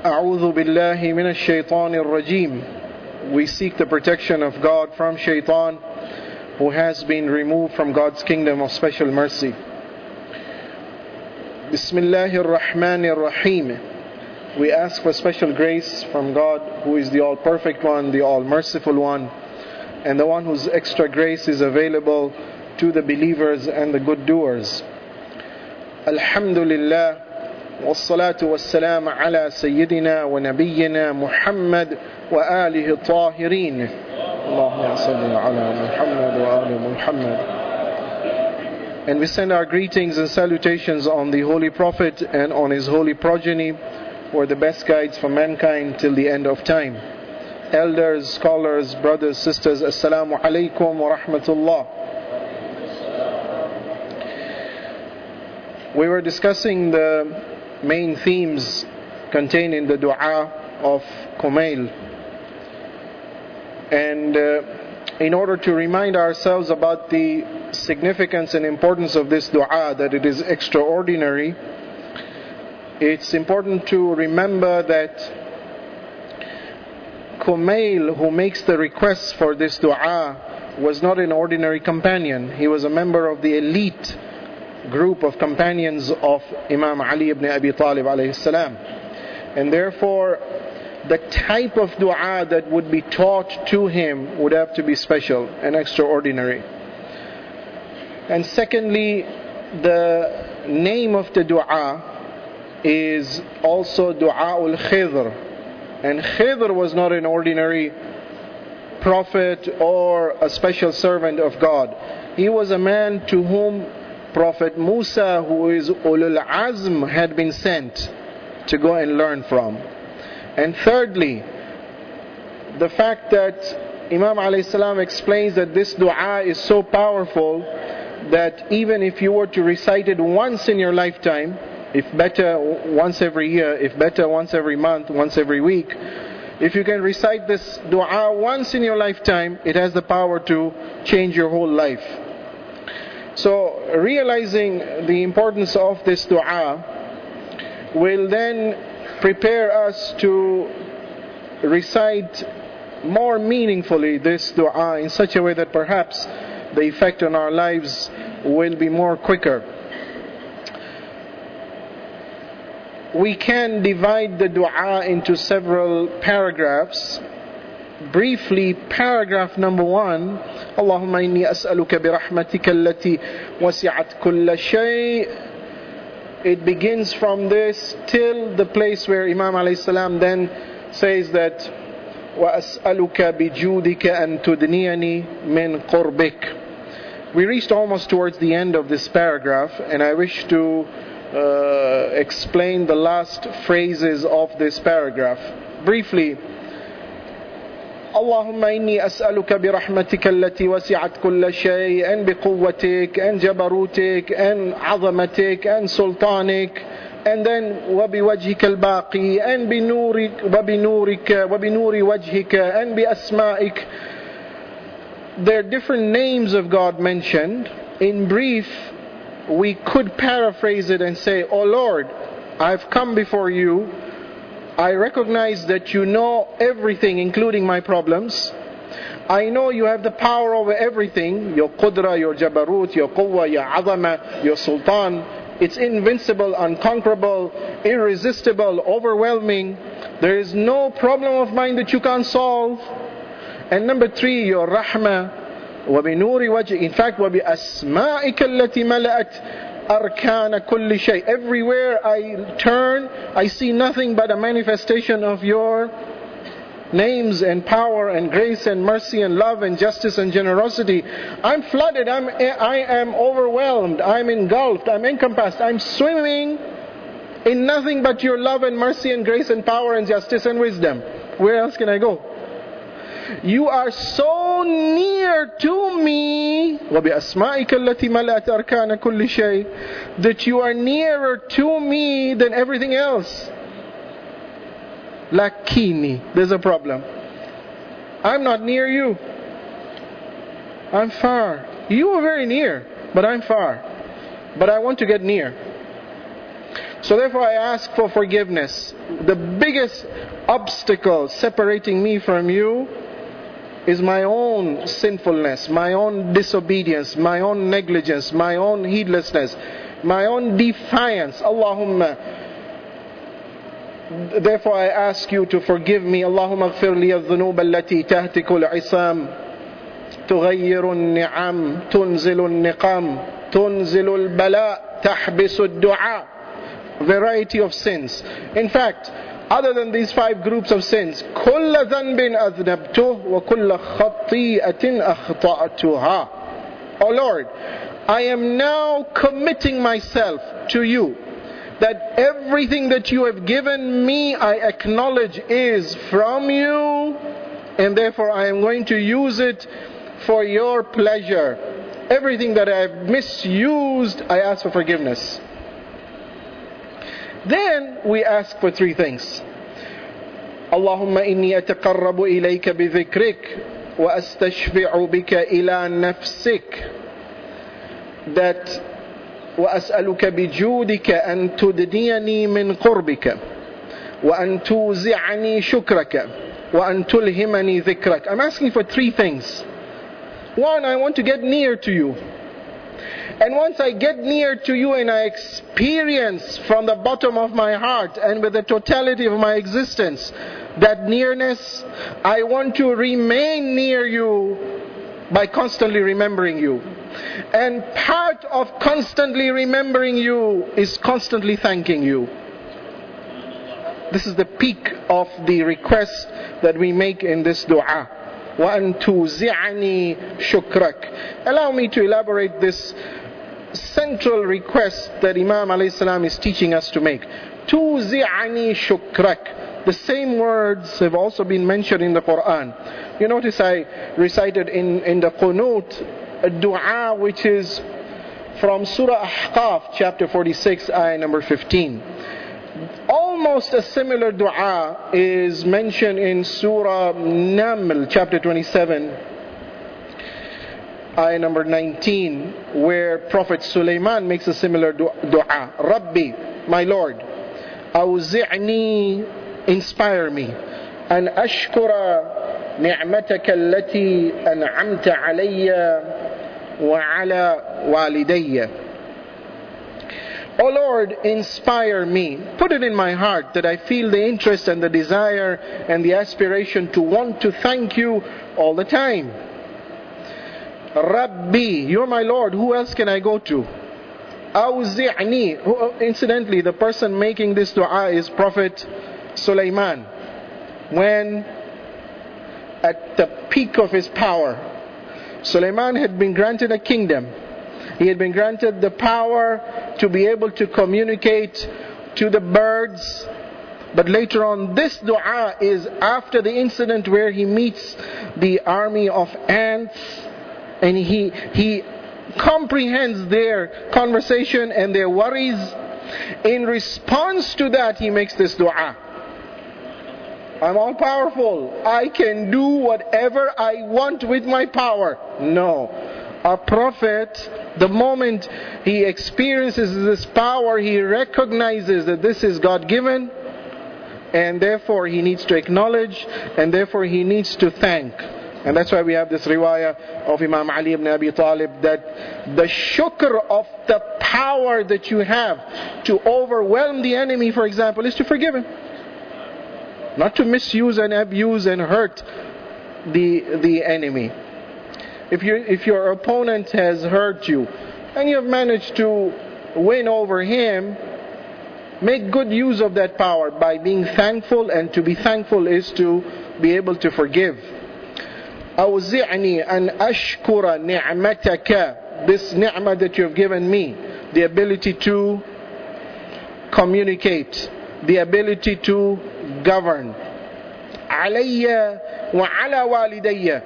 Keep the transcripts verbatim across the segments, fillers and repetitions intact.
أعوذ بالله من الشيطان الرجيم. We seek the protection of God from shaitan, who has been removed from God's kingdom of special mercy. Bismillahir Rahmanir Rahim. We ask for special grace from God, who is the all-perfect one, the all-merciful one, and the one whose extra grace is available to the believers and the good doers. Alhamdulillah. والصلاة والسلام على سيدنا ونبينا محمد وآله الطاهرين. اللهم صل على محمد وآل محمد. And we send our greetings and salutations on the Holy Prophet and on his holy progeny, who are the best guides for mankind till the end of time. Elders, scholars, brothers, sisters, Assalamu alaikum wa rahmatullah. We were discussing the main themes contained in the dua of Kumail, and uh, in order to remind ourselves about the significance and importance of this dua, that it is extraordinary, it's important to remember that Kumail, who makes the request for this dua, was not an ordinary companion. He was a member of the elite group of companions of Imam Ali ibn Abi Talib alayhi salam, and therefore the type of dua that would be taught to him would have to be special and extraordinary. And secondly, the name of the dua is also Du'aul Khidr, and Khidr was not an ordinary prophet or a special servant of God. He was a man to whom Prophet Musa, who is Ulul Azm, had been sent to go and learn from. And thirdly, the fact that Imam alayhi salam explains that this dua is so powerful that even if you were to recite it once in your lifetime, if better once every year, if better once every month, once every week, if you can recite this dua once in your lifetime, it has the power to change your whole life. So realizing the importance of this dua will then prepare us to recite more meaningfully this dua in such a way that perhaps the effect on our lives will be more quicker. We can divide the dua into several paragraphs. Briefly, paragraph number one, Allahumma inni as'aluka bi rahmatika allati wasi'at kulla shay. It begins from this till the place where Imam alayhi salam then says that wa as'aluka bi judika an tudniyani min qurbik. We reached almost towards the end of this paragraph, and I wish to uh, explain the last phrases of this paragraph. Briefly, اللهم إني أسألك برحمتك التي وسعت كل شيء أن بقوتك أن جبروتك أن عظمتك أن سلطانك and then وبوجهك الباقي أن بنورك وبنورك وبنور وجهك أن بأسمائك. There are different names of God mentioned. In brief, we could paraphrase it and say, "O Lord, I've come before you. I recognize that you know everything, including my problems. I know you have the power over everything, your qudra, your jabarut, your quwwa, your azama, your sultan. It's invincible, unconquerable, irresistible, overwhelming. There is no problem of mine that you can't solve." And number three, your rahmah, وَبِنُورِ وَجْهِ. In fact, وَبِأَسْمَائِكَ الَّتِي مَلَأَتْ Arkana kulli shay. Everywhere I turn, I see nothing but a manifestation of your names and power and grace and mercy and love and justice and generosity. I'm flooded, I'm, I am overwhelmed, I'm engulfed, I'm encompassed, I'm swimming in nothing but your love and mercy and grace and power and justice and wisdom. Where else can I go? You are so near to me وَبِأَسْمَائِكَ الَّتِي مَلَأَتْ أَرْكَانَ كُلِّ شَيْءٍ that you are nearer to me than everything else. Lakini, there's a problem. I'm not near you. I'm far. You are very near, but I'm far. But I want to get near. So therefore I ask for forgiveness. The biggest obstacle separating me from you is my own sinfulness, my own disobedience, my own negligence, my own heedlessness, my own defiance. Allahumma. Therefore I ask you to forgive me. Allahumma ighfir li adh-dhunub allati tahtiku al-'isam, tughayyiru an-ni'am, tunzilu an-niqam, tunzilu al-bala, tahbisu ad-du'a. Variety of sins. In fact, other than these five groups of sins, كُلَّ ذَنْبٍ أَذْنَبْتُهُ وَكُلَّ خَطِيئَةٍ أَخْطَأْتُهَا. Oh Lord, I am now committing myself to you, that everything that you have given me, I acknowledge is from you, and therefore I am going to use it for your pleasure. Everything that I have misused, I ask for forgiveness. Then we ask for three things. Allahumma inni ataqarrabu ilayka bi dhikrik wa astashfi'u bika ila nafsik. That وأسألك بجودك أن تدنيني من قربك وأن توزعني شكرك وأن تلهمني ذكرك. I'm asking for three things. One, I want to get near to you. And once I get near to you and I experience from the bottom of my heart and with the totality of my existence that nearness, I want to remain near you by constantly remembering you. And part of constantly remembering you is constantly thanking you. This is the peak of the request that we make in this dua. وَأَن تُوزِعَنِي شُكْرَكَ. Allow me to elaborate this central request that Imam alayhi salam is teaching us to make. تُوزِعَنِي شُكْرَكَ. The same words have also been mentioned in the Quran. You notice I recited in, in the Qunut a dua which is from Surah Ahqaf, chapter forty-six, ayah number fifteen. Almost a similar dua is mentioned in Surah Naml, chapter twenty-seven, ayah number nineteen, where Prophet Sulaiman makes a similar dua. Rabbi, my Lord, awzi'ni, inspire me, an ashkura ni'mataka allati an'amta alayya wa ala walidayya. Oh Lord, inspire me. Put it in my heart that I feel the interest and the desire and the aspiration to want to thank you all the time. Rabbi, you're my Lord. Who else can I go to? Awzi'ni. Incidentally, the person making this dua is Prophet Sulaiman. When at the peak of his power, Sulaiman had been granted a kingdom. He had been granted the power to be able to communicate to the birds. But later on, this dua is after the incident where he meets the army of ants, and he he comprehends their conversation and their worries. In response to that, he makes this dua. I'm all powerful. I can do whatever I want with my power. No. A prophet, the moment he experiences this power, he recognizes that this is God-given, and therefore he needs to acknowledge, and therefore he needs to thank. And that's why we have this riwayah of Imam Ali ibn Abi Talib, that the shukr of the power that you have to overwhelm the enemy, for example, is to forgive him. Not to misuse and abuse and hurt the the enemy. If you if your opponent has hurt you and you have managed to win over him, make good use of that power by being thankful, and to be thankful is to be able to forgive. أوزعني أن أشكر نعمتك. This ni'mah that you have given me, the ability to communicate, the ability to govern. علي وعلى والدي.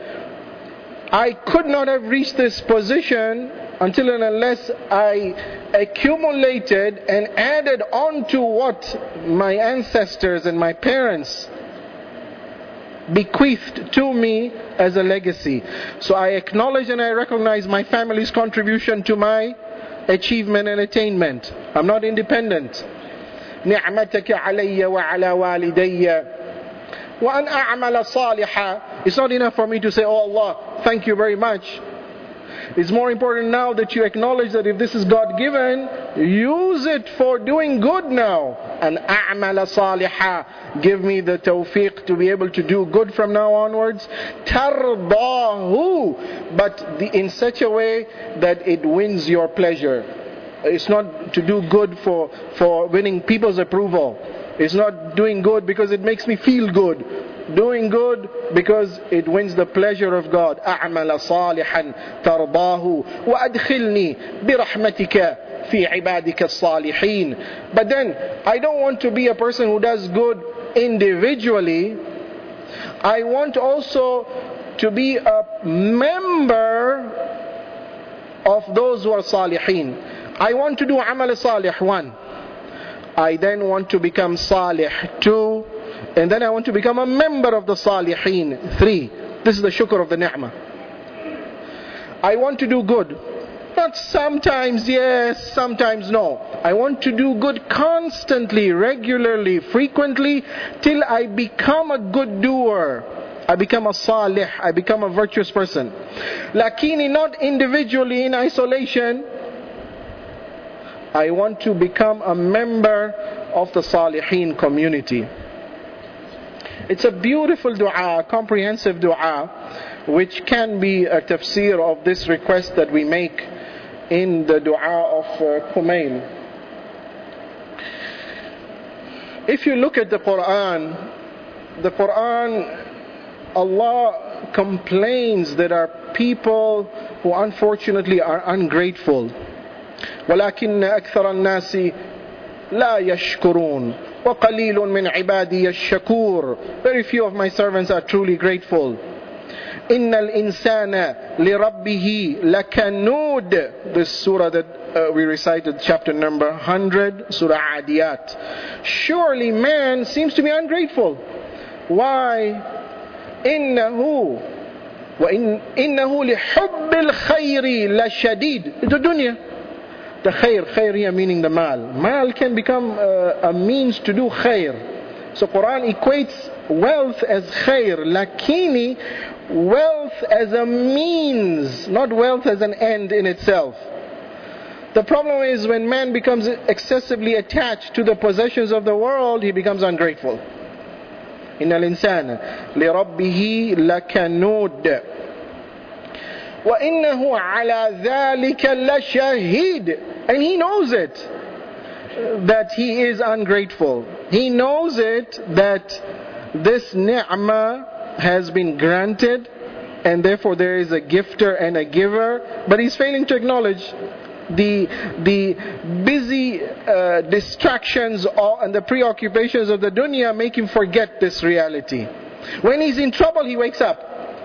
I could not have reached this position until and unless I accumulated and added on to what my ancestors and my parents bequeathed to me as a legacy. So I acknowledge and I recognize my family's contribution to my achievement and attainment. I'm not independent. نعمتك علي وعلى والدي وأن أعمل صالحا. It's not enough for me to say, oh Allah, thank you very much. It's more important now that you acknowledge that if this is God given, use it for doing good now. And أعمل صالحا, give me the tawfiq to be able to do good from now onwards. ترضاه, but the, in such a way that it wins your pleasure. It's not to do good for, for winning people's approval. It's not doing good because it makes me feel good. Doing good because it wins the pleasure of God. أعمل صالحا ترضاه وأدخلني برحمتك في عبادك الصالحين. But then I don't want to be a person who does good individually. I want also to be a member of those who are salihin. I want to do amal salih, one. I then want to become salih, two. And then I want to become a member of the salihin, three. This is the shukr of the ni'mah. I want to do good. Not sometimes yes, sometimes no. I want to do good constantly, regularly, frequently, till I become a good doer. I become a salih, I become a virtuous person. Lakini, not individually in isolation. I want to become a member of the salihin community. It's a beautiful dua, a comprehensive dua, which can be a tafsir of this request that we make in the dua of uh, Kumail. If you look at the Quran, the Quran, Allah complains there are people who unfortunately are ungrateful. وَلَكِنَّ أَكْثَرَ النَّاسِ لَا يَشْكُرُونَ وَقَلِيلٌ مِّنْ عِبَادِيَ الشَّكُورِ. Very few of my servants are truly grateful. إِنَّ الْإِنسَانَ لِرَبِّهِ لَكَنُودٌ. This surah that uh, we recited, chapter number one hundred, Surah Adiyat. Surely man seems to be ungrateful. Why? إِنَّهُ وَإِنَّهُ لِحُبِّ الْخَيْرِ لَشَدِيدٌ. The dunya. The khair, khair here meaning the mal. Mal can become uh, a means to do khair. So Quran equates wealth as khair. Lakini, wealth as a means, not wealth as an end in itself. The problem is when man becomes excessively attached to the possessions of the world, he becomes ungrateful. إِنَّ الْإِنسَانَ لِرَبِّهِ لَكَنُودٌ وَإِنَّهُ عَلَى ذَلِكَ لَشَهِيدٌ. And he knows it, that he is ungrateful. He knows it, that this ni'mah has been granted, and therefore there is a gifter and a giver, but he's failing to acknowledge the the busy uh, distractions and the preoccupations of the dunya make him forget this reality. When he's in trouble, he wakes up.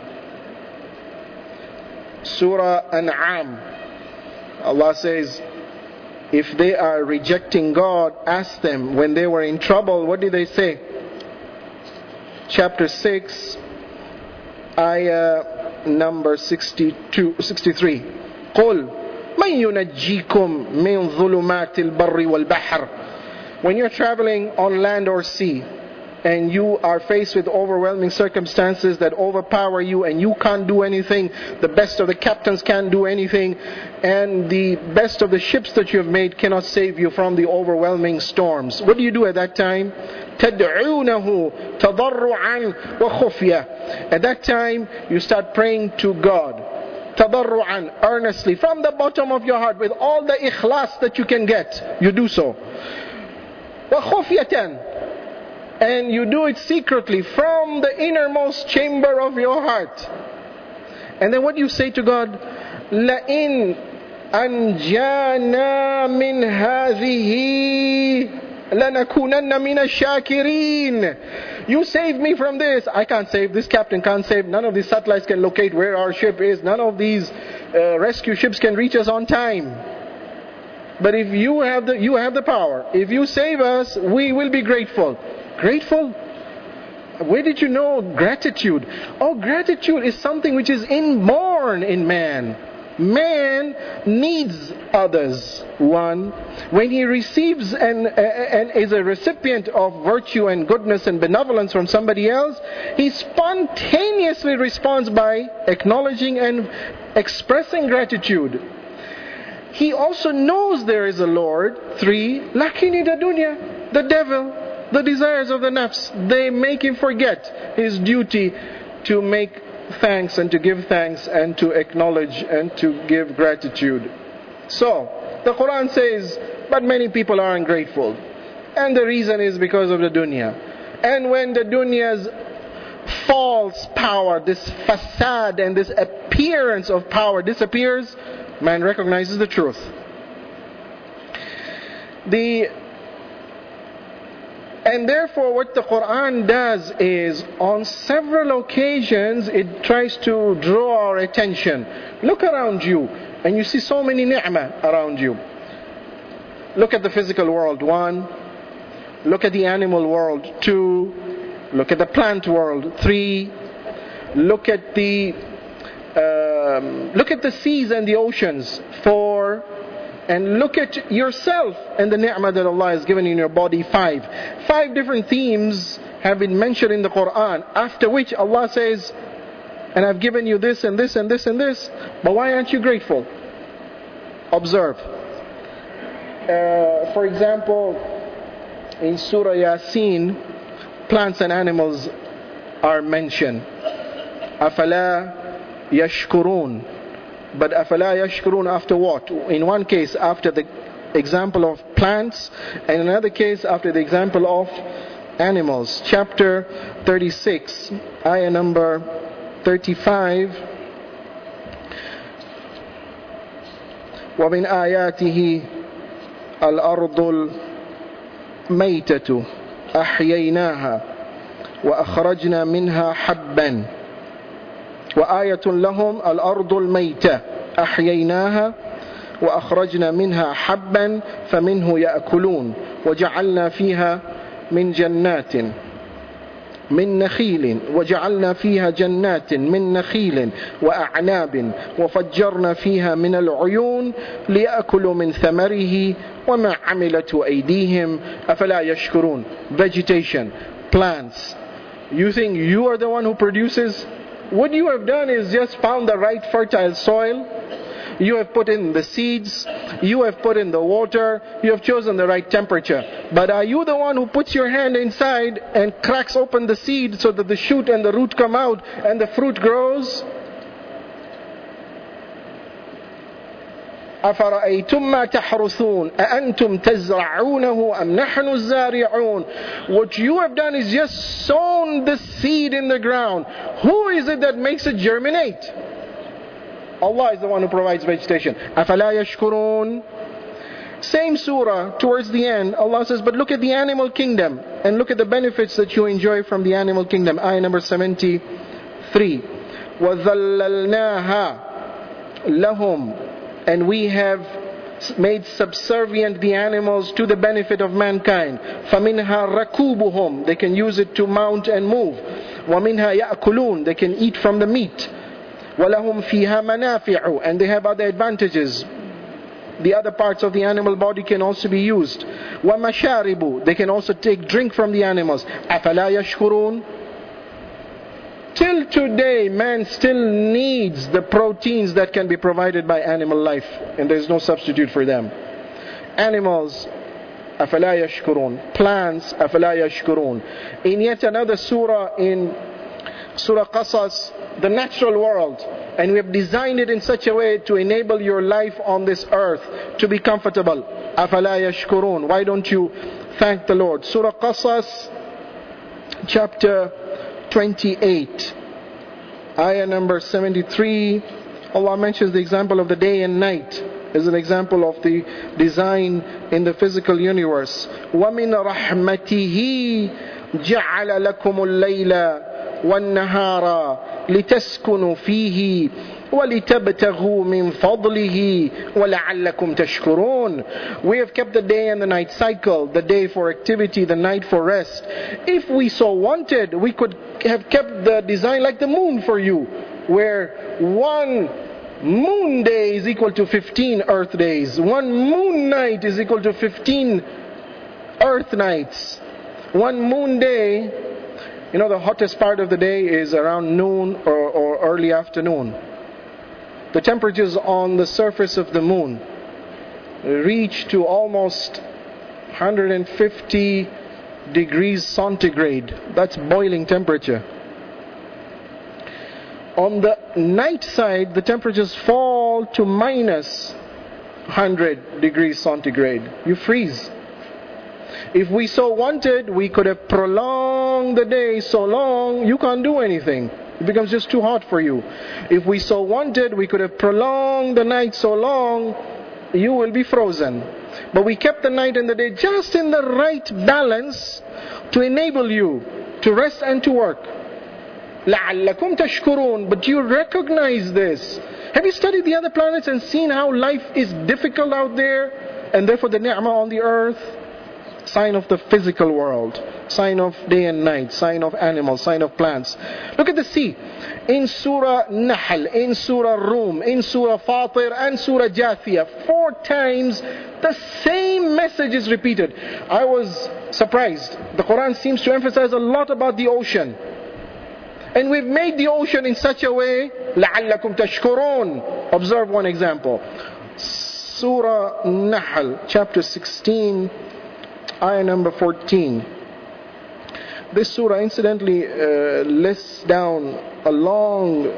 Surah An'am, Allah says, if they are rejecting God, ask them when they were in trouble, what did they say? Chapter six, ayah number sixty-two, sixty-three. قُلْ مَنْ يُنَجِّيكُمْ مِنْ ظُلُمَاتِ الْبَرِّ وَالْبَحْرِ. When you're traveling on land or sea, and you are faced with overwhelming circumstances that overpower you and you can't do anything, the best of the captains can't do anything, and the best of the ships that you have made cannot save you from the overwhelming storms. What do you do at that time? تَدْعُونَهُ تَضَرُّعًا وَخُفْيَةً. At that time, you start praying to God. تَضَرُّعًا, earnestly, from the bottom of your heart, with all the ikhlas that you can get. You do so. وَخُفْيَةً, and you do it secretly from the innermost chamber of your heart. And then what do you say to God? لَإِنْ أَنْجَانَا مِنْ هَذِهِ لَنَكُونَنَّ مِنَ الشَّاكِرِينَ. You save me from this. I can't save. This captain can't save. None of these satellites can locate where our ship is. None of these uh, rescue ships can reach us on time. But if you have the you have the power, if you save us, we will be grateful. Grateful? Where did you know gratitude? Oh, gratitude is something which is inborn in man. Man needs others. One, when he receives and, and is a recipient of virtue and goodness and benevolence from somebody else, he spontaneously responds by acknowledging and expressing gratitude. He also knows there is a Lord. Three, lakini da dunya, the devil, the desires of the nafs, they make him forget his duty to make thanks and to give thanks and to acknowledge and to give gratitude. So, the Quran says, but many people are ungrateful. And the reason is because of the dunya. And when the dunya's false power, this facade and this appearance of power disappears, man recognizes the truth. The And therefore what the Quran does is, on several occasions, it tries to draw our attention. Look around you, and you see so many ni'mah around you. Look at the physical world, one. Look at the animal world, two. Look at the plant world, three. Look at the um, look at the seas and the oceans, four. And look at yourself and the ni'mah that Allah has given you in your body, five. Five different themes have been mentioned in the Quran, after which Allah says, and I've given you this and this and this and this, but why aren't you grateful? Observe. Uh, for example, in Surah Yasin, plants and animals are mentioned. أَفَلَا يَشْكُرُونَ. But أَفَلَا يَشْكُرُونَ after what? In one case after the example of plants, and in another case after the example of animals. Chapter thirty-six, ayah number thirty-five. وَمِنْ آيَاتِهِ الْأَرْضُ الْمَيْتَةُ أَحْيَيْنَاهَا وَأَخْرَجْنَا مِنْهَا حَبًّا وآية لهم الأرض الميتة أحييناها وأخرجنا منها حبا فمنه يأكلون وجعلنا فيها من جنات من نخيل وجعلنا فيها جنات من نخيل وأعناب وفجرنا فيها من العيون ليأكلوا من ثمره وما عملته أيديهم أفلا يشكرون. Vegetation, plants. You think you are the one who produces? What you have done is just found the right fertile soil. You have put in the seeds. You have put in the water. You have chosen the right temperature. But are you the one who puts your hand inside and cracks open the seed so that the shoot and the root come out and the fruit grows? أَفَرَأَيْتُمْ مَا تَحْرُثُونَ أَأَنْتُمْ تَزْرَعُونَهُ أَمْ نَحْنُ الزَّارِعُونَ. What you have done is just sown the seed in the ground. Who is it that makes it germinate? Allah is the one who provides vegetation. أَفَلَا يَشْكُرُونَ. Same surah, towards the end, Allah says, but look at the animal kingdom and look at the benefits that you enjoy from the animal kingdom. Ayah number seventy-three. وَذَلَّلْنَاهَا لَهُمْ. And we have made subservient the animals to the benefit of mankind. فَمِنْهَا رَكُوبُهُمْ. They can use it to mount and move. وَمِنْهَا يَأْكُلُونَ. They can eat from the meat. وَلَهُمْ فِيهَا مَنَافِعُ. And they have other advantages. The other parts of the animal body can also be used. وَمَشَارِبُ. They can also take drink from the animals. أَفَلَا يَشْكُرُونَ. Till today, man still needs the proteins that can be provided by animal life, and there is no substitute for them. Animals, أَفَلَا يَشْكُرُونَ. Plants, أَفَلَا يَشْكُرُونَ. In yet another surah, in Surah Qasas, the natural world, and we have designed it in such a way to enable your life on this earth to be comfortable. أَفَلَا يَشْكُرُونَ. Why don't you thank the Lord? Surah Qasas, chapter twenty-eight, ayah number seventy-three. Allah mentions the example of the day and night as an example of the design in the physical universe. وَمِنْ رَحْمَتِهِ جَعَلَ لَكُمُ اللَّيْلَ وَالنَّهَارَ لِتَسْكُنُوا فِيهِ وَلِتَبْتَغُوا مِنْ فَضْلِهِ وَلَعَلَّكُمْ تَشْكُرُونَ. We have kept the day and the night cycle, the day for activity, the night for rest. If we so wanted, we could have kept the design like the moon for you, where one moon day is equal to fifteen earth days. One moon night is equal to fifteen earth nights. One moon day, you know, the hottest part of the day is around noon or, or early afternoon. The temperatures on the surface of the moon reach to almost one hundred fifty degrees centigrade. That's boiling temperature. On the night side, the temperatures fall to minus one hundred degrees centigrade. You freeze. If we so wanted, we could have prolonged the day so long you can't do anything. It becomes just too hot for you. If we so wanted, we could have prolonged the night so long you will be frozen. But we kept the night and the day just in the right balance to enable you to rest and to work. لَعَلَّكُمْ تَشْكُرُونَ. But you recognize this. Have you studied the other planets and seen how life is difficult out there? And therefore the ni'mah on the earth? Sign of the physical world. Sign of day and night. Sign of animals. Sign of plants. Look at the sea. In Surah Nahl, in Surah Rum, in Surah Fatir and Surah Jathiyah, four times the same message is repeated. I was surprised. The Quran seems to emphasize a lot about the ocean. And we've made the ocean in such a way, لَعَلَّكُمْ تَشْكُرُونَ. Observe one example. Surah Nahl, chapter sixteen, ayah number fourteen. This surah incidentally uh, lists down a long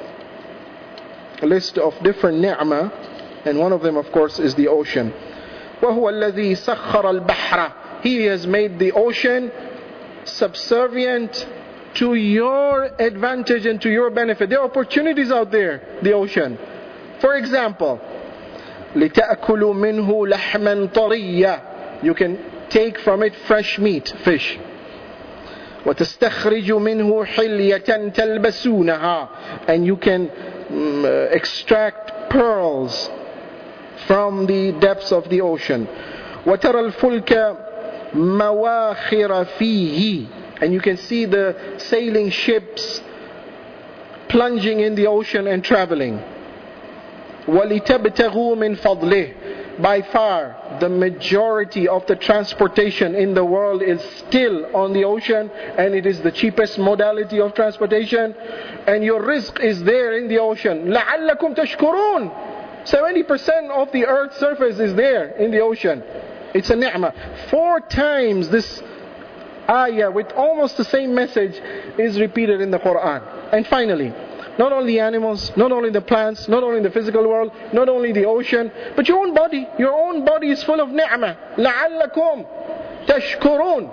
list of different ni'mah, and one of them of course is the ocean. وَهُوَ الَّذِي سَخَّرَ الْبَحْرَ. He has made the ocean subservient to your advantage and to your benefit. There are opportunities out there, the ocean. For example, لِتَأْكُلُوا مِنْهُ لَحْمًا طَرِيًّا. You can take from it fresh meat, fish. وَتَسْتَخْرِجُ مِنْهُ حِلْيَةً تَلْبَسُونَهَا. And you can um, extract pearls from the depths of the ocean. وَتَرَى الْفُلْكَ مَوَاخِرَ فِيهِ. And you can see the sailing ships plunging in the ocean and traveling. وَلِتَبْتَغُوا مِنْ فَضْلِهِ. By far, the majority of the transportation in the world is still on the ocean, and it is the cheapest modality of transportation. And your rizq is there in the ocean. لَعَلَّكُمْ تَشْكُرُونَ. seventy percent of the earth's surface is there in the ocean. It's a ni'mah. Four times this ayah with almost the same message is repeated in the Quran. And finally, not only animals, not only the plants, not only the physical world, not only the ocean, but your own body. Your own body is full of ni'mah. لَعَلَّكُمْ تَشْكُرُونَ.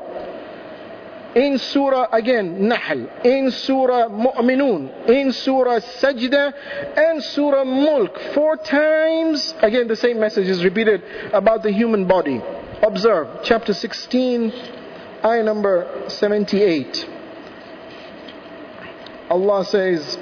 In Surah, again, Nahl, in Surah Mu'minun, in Surah Sajda, and Surah Mulk. Four times, again, the same message is repeated about the human body. Observe, chapter sixteen, ayah number seventy-eight. Allah says,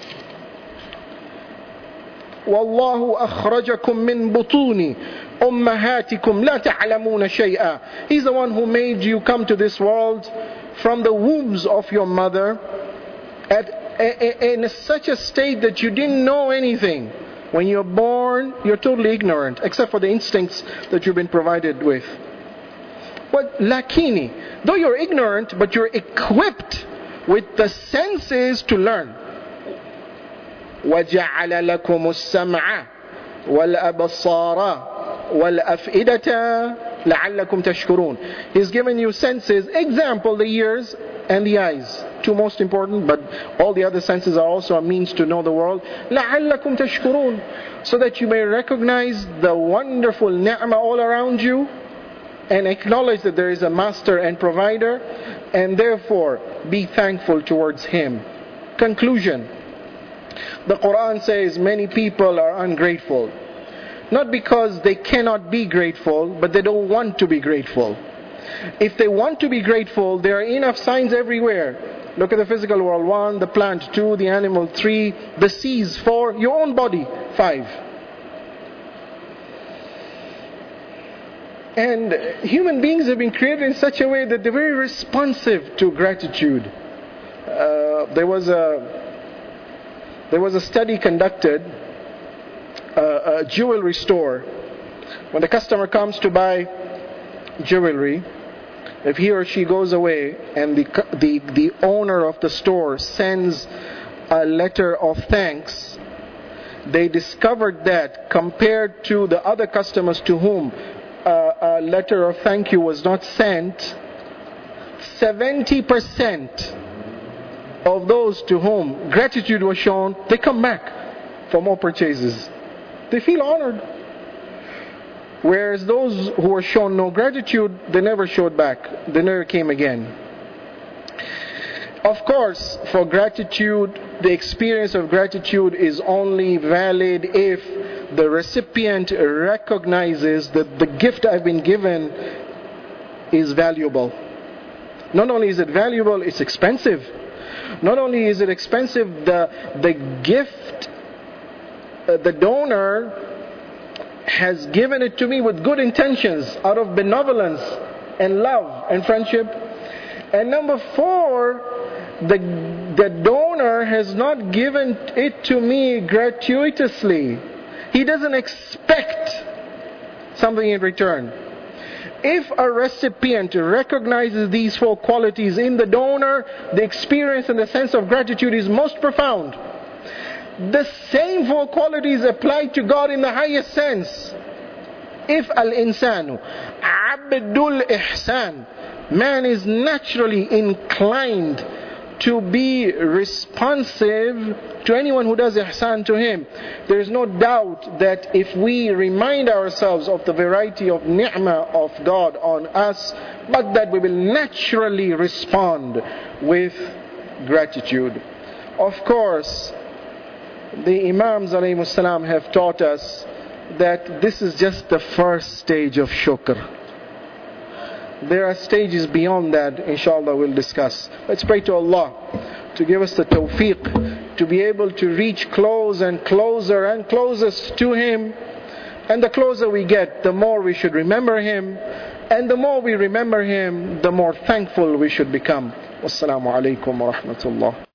وَاللَّهُ أَخْرَجَكُم مِّن بُطُونِ أُمَّهَاتِكُمْ لَا تَعْلَمُونَ شَيْئًا. He's the one who made you come to this world from the wombs of your mother at, in such a state that you didn't know anything. When you're born, you're totally ignorant, except for the instincts that you've been provided with. But lakini, though you're ignorant, but you're equipped with the senses to learn. وَجَعَلَ لَكُمُ السَّمْعَ وَالْأَبْصَارَ وَالْأَفْئِدَةَ لَعَلَّكُمْ تَشْكُرُونَ. He's given you senses. Example, the ears and the eyes. Two most important, but all the other senses are also a means to know the world. لَعَلَّكُمْ تَشْكُرُونَ. So that you may recognize the wonderful ni'mah all around you, and acknowledge that there is a master and provider, and therefore be thankful towards him. Conclusion. The Quran says many people are ungrateful. Not because they cannot be grateful, but they don't want to be grateful. If they want to be grateful, there are enough signs everywhere. Look at the physical world. One, the plant. Two, the animal. Three, the seas. Four, your own body. Five. And human beings have been created in such a way that they're very responsive to gratitude. Uh, there was a there was a study conducted a, a jewelry store. When the customer comes to buy jewelry, if he or she goes away and the, the, the owner of the store sends a letter of thanks, they discovered that compared to the other customers to whom uh, a letter of thank you was not sent, seventy percent of those to whom gratitude was shown, they come back for more purchases. They feel honored. Whereas those who were shown no gratitude, they never showed back. They never came again. Of course, for gratitude, the experience of gratitude is only valid if the recipient recognizes that the gift I've been given is valuable. Not only is it valuable, it's expensive. Not only is it expensive, the, the gift, uh, the donor has given it to me with good intentions, out of benevolence and love and friendship. And number four, the, the donor has not given it to me gratuitously. He doesn't expect something in return. If a recipient recognizes these four qualities in the donor, the experience and the sense of gratitude is most profound. The same four qualities apply to God in the highest sense. If al-insanu abdul ihsan, man is naturally inclined to be responsive to anyone who does ihsan to him. There is no doubt that if we remind ourselves of the variety of ni'mah of God on us, but that we will naturally respond with gratitude. Of course, the Imams alayhimus salam have taught us that this is just the first stage of shukr. There are stages beyond that, inshallah we'll discuss. Let's pray to Allah to give us the tawfiq to be able to reach close and closer and closest to Him. And the closer we get, the more we should remember Him. And the more we remember Him, the more thankful we should become. Wassalamu alaikum wa rahmatullah.